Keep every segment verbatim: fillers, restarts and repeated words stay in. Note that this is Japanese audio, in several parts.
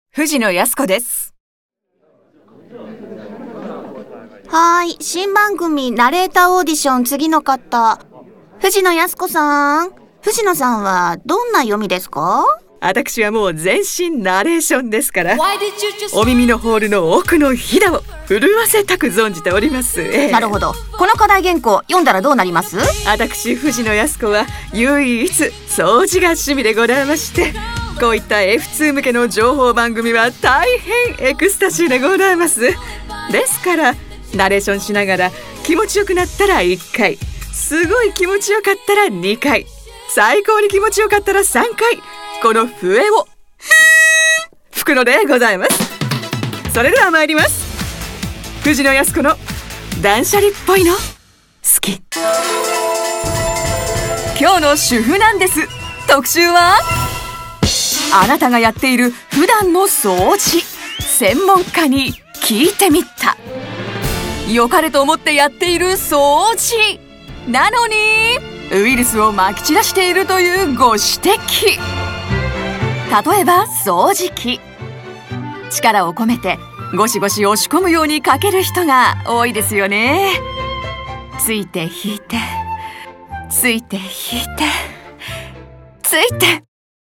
藤野靖子です。 はーい、新番組ナレーターオーディション次の方、藤野靖子さん。藤野さんはどんな読みですか？ 私はもう全身ナレーションですから、お耳のホールの奥のひだを震わせたく存じております、ええ、 なるほど。この課題原稿読んだらどうなります？ 私藤野靖子は唯一掃除が趣味でございまして、こういった エフツー 向けの情報番組は大変エクスタシーでございます。ですからナレーションしながら気持ちよくなったらいっかい、すごい気持ちよかったらにかい、最高に気持ちよかったらさんかい、この笛を吹くのでございます。それでは参ります。藤野靖子の断捨離っぽいの好き。今日の主婦なんです。特集はあなたがやっている普段の掃除、専門家に聞いてみた。良かれと思ってやっている掃除なのにウイルスをまき散らしているというご指摘。例えば掃除機、力を込めてゴシゴシ押し込むようにかける人が多いですよね。ついて引いてついて引いてついて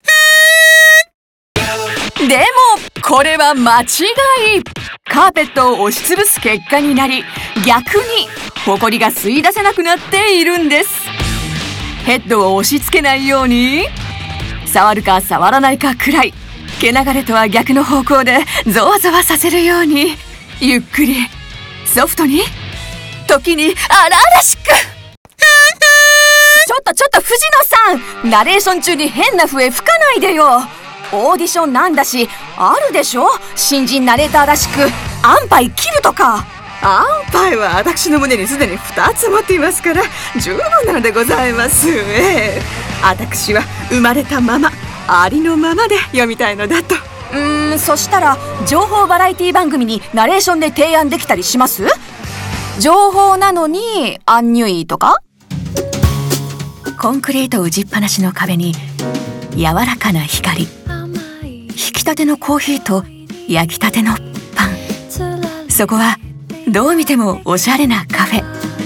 でもこれは間違い。カーペットを押しつぶす結果になり、逆にホコリが吸い出せなくなっているんです。ヘッドを押し付けないように、触るか触らないかくらい、毛流れとは逆の方向でゾワゾワさせるように、ゆっくりソフトに、時に荒々しく。ちょっとちょっと藤野さん、ナレーション中に変な笛吹かないでよ。オーディションなんだし、あるでしょ、新人ナレーターらしく安牌切るとか。 安牌は私の胸にすでにふたつ持っていますから十分なのでございます、ええ、私は生まれたまま、ありのままで読みたいのだと。 うーん、そしたら情報バラエティ番組にナレーションで提案できたりします？情報なのにアンニュイとか。 コンクリート打ちっぱなしの壁に柔らかな光、引きたてのコーヒーと焼きたてのパン。そこはどう見てもおしゃれなカフェ。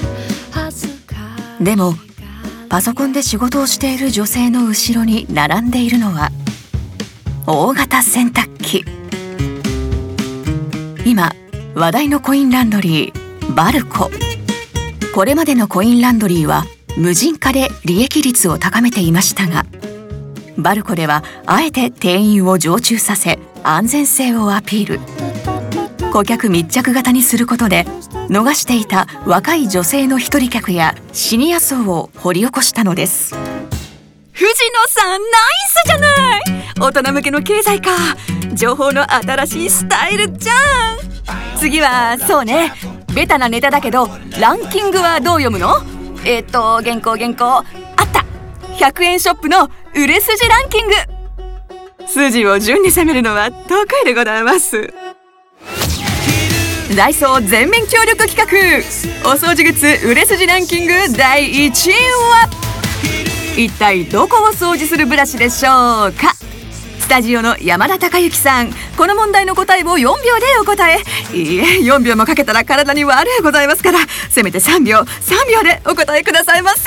でもパソコンで仕事をしている女性の後ろに並んでいるのは大型洗濯機。今話題のコインランドリーバルコ。これまでのコインランドリーは無人化で利益率を高めていましたが、バルコではあえて店員を常駐させ安全性をアピール。顧客密着型にすることで逃していた若い女性の一人客やシニア層を掘り起こしたのです。 藤野さんナイスじゃない。大人向けの経済か、情報の新しいスタイルじゃん。次はそうね、ベタなネタだけどランキングはどう読むの？えっと原稿原稿あった。ひゃくえんショップの売れ筋ランキング。筋を順に攻めるのは得意でございます。ダイソー全面協力企画、お掃除グッズ売れ筋ランキングだいいちいは一体どこを掃除するブラシでしょうか。スタジオの山田孝之さん、この問題の答えをよんびょうでお答え。いいえ、よんびょうもかけたら体に悪いございますから、せめてさんびょうさんびょうでお答えくださいませ。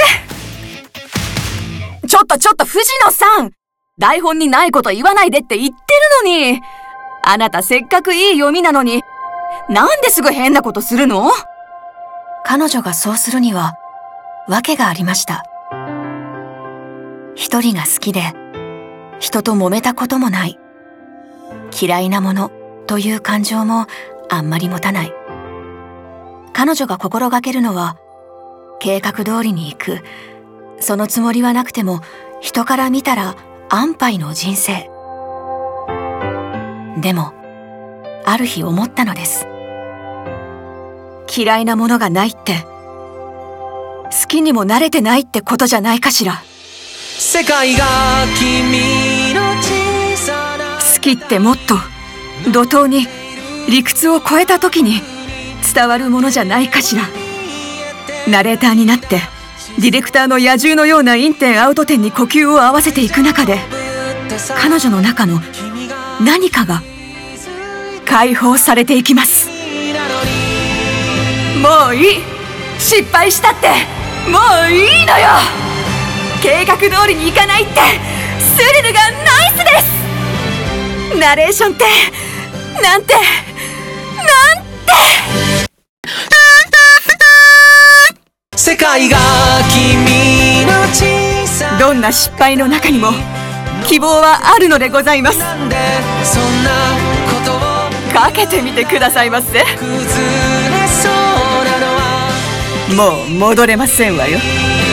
ちょっとちょっと藤野さん、台本にないこと言わないでって言ってるのに。あなたせっかくいい読みなのに、なんですぐ変なことするの？ 彼女がそうするには訳がありました。一人が好きで人と揉めたこともない、嫌いなものという感情もあんまり持たない。彼女が心がけるのは計画通りに行く、そのつもりはなくても人から見たら安牌の人生。でもある日思ったのです。 嫌いなものがないって好きにも慣れてないってことじゃないかしら。 世界が君の小さな好きってもっと怒涛に理屈を超えた時に伝わるものじゃないかしら。ナレーターになってディレクターの野獣のようなインテンアウト点に呼吸を合わせていく中で、彼女の中の何かが解放されていきます。もういい、失敗したってもういいのよ。計画通りにいかないってスリルがナイスです。ナレーションってなんてなんて世界が君の小さどんな失敗の中にも希望はあるのでございます。 なんでそんなことをかけてみてくださいませ。 崩れそうなのはもう戻れませんわよ。